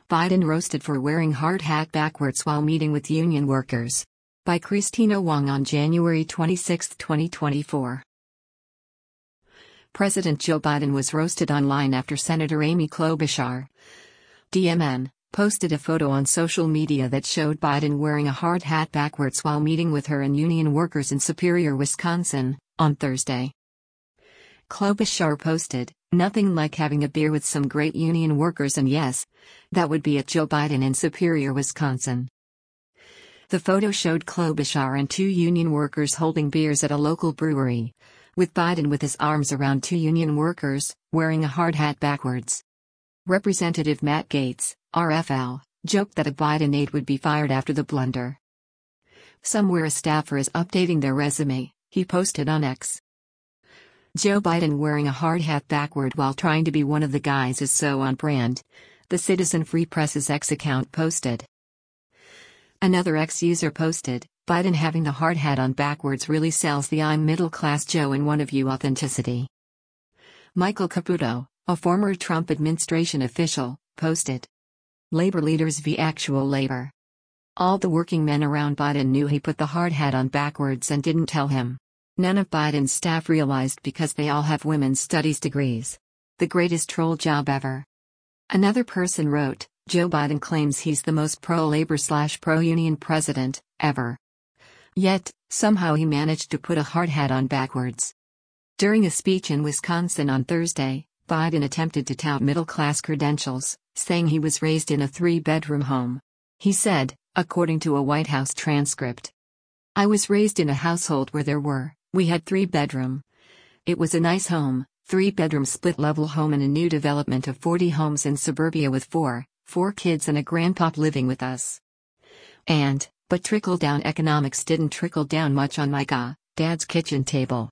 Biden roasted for wearing hard hat backwards while meeting with union workers. By Christina Wong on January 26, 2024. President Joe Biden was roasted online after Senator Amy Klobuchar, DMN, posted a photo on social media that showed Biden wearing a hard hat backwards while meeting with her and union workers in Superior, Wisconsin, on Thursday. Klobuchar posted, "Nothing like having a beer with some great union workers, and yes, that would be at Joe Biden in Superior, Wisconsin." The photo showed Klobuchar and two union workers holding beers at a local brewery, with Biden with his arms around two union workers, wearing a hard hat backwards. Representative Matt Gaetz, RFL, joked that a Biden aide would be fired after the blunder. "Somewhere a staffer is updating their resume," he posted on X. Joe Biden wearing a hard hat backward while trying to be one of the guys is so on brand, the Citizen Free Press's X account posted. Another X user posted, "Biden having the hard hat on backwards really sells the 'I'm middle class Joe in one of you' authenticity." Michael Caputo, a former Trump administration official, posted, "Labor leaders v. actual labor. All the working men around Biden knew he put the hard hat on backwards and didn't tell him. None of Biden's staff realized because they all have women's studies degrees. The greatest troll job ever." Another person wrote, "Joe Biden claims he's the most pro-labor/pro-union president ever. Yet, somehow he managed to put a hard hat on backwards." During a speech in Wisconsin on Thursday, Biden attempted to tout middle-class credentials, saying he was raised in a 3-bedroom home. He said, according to a White House transcript, "I was raised in a household where we had 3-bedroom. It was a nice home, 3-bedroom split-level home in a new development of 40 homes in suburbia with four kids and a grandpop living with us. But trickle-down economics didn't trickle down much on my dad's kitchen table."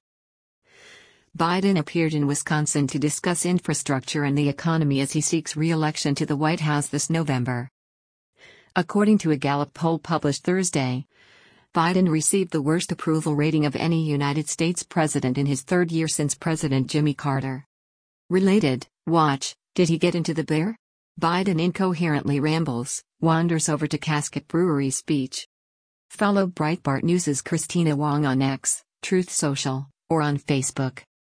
Biden appeared in Wisconsin to discuss infrastructure and the economy as he seeks re-election to the White House this November. According to a Gallup poll published Thursday, Biden received the worst approval rating of any United States president in his third year since President Jimmy Carter. Related, watch, did he get into the beer? Biden incoherently rambles, wanders over to Casket Brewery speech. Follow Breitbart News' Christina Wong on X, Truth Social, or on Facebook.